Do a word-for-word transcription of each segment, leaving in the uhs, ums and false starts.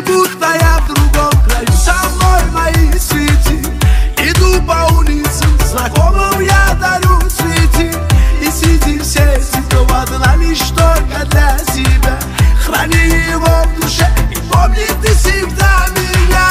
будто я в другом краю. Со мной мои цветы, иду по улицам, знакомым я дарю цветы. И среди всех цветов одна лишь только для тебя. Храни его в душе и помни ты всегда меня.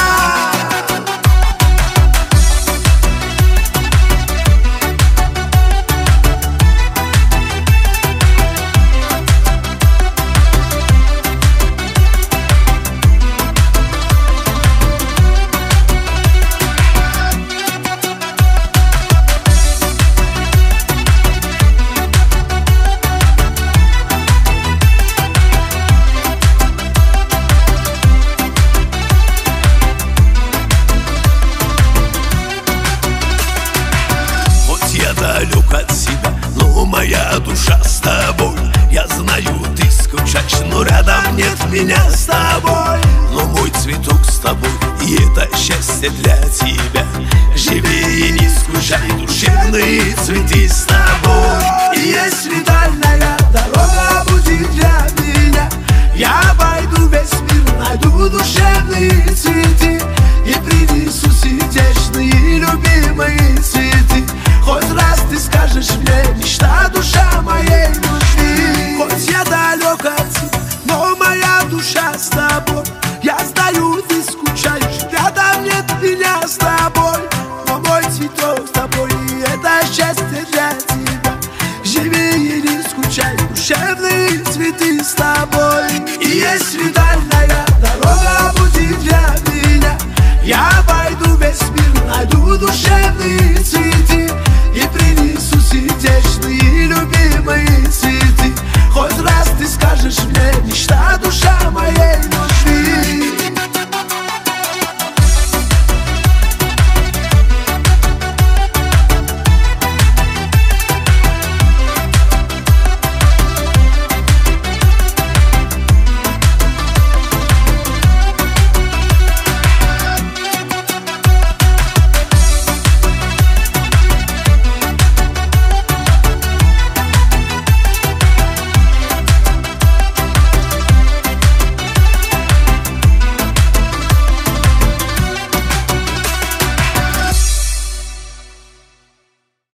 Далек от себя, но моя душа с тобой. Я знаю, ты скучаешь, но рядом нет меня с тобой. Но мой цветок с тобой, и это счастье для тебя. Живи и не скучай, душевные цветы с тобой. И если дальняя дорога будет для меня, я обойду весь мир, найду душевные цветы и принесу сердечные любимые цветы. Хоть раз ты скажешь мне, мечта, душа моей любви. Хоть я далек от тебя, но моя душа с тобой. Я знаю, ты скучаешь, рядом нет меня с тобой. Но мой цветок с тобой, и это счастье для тебя. Живи и не скучай, душевные цветы с тобой.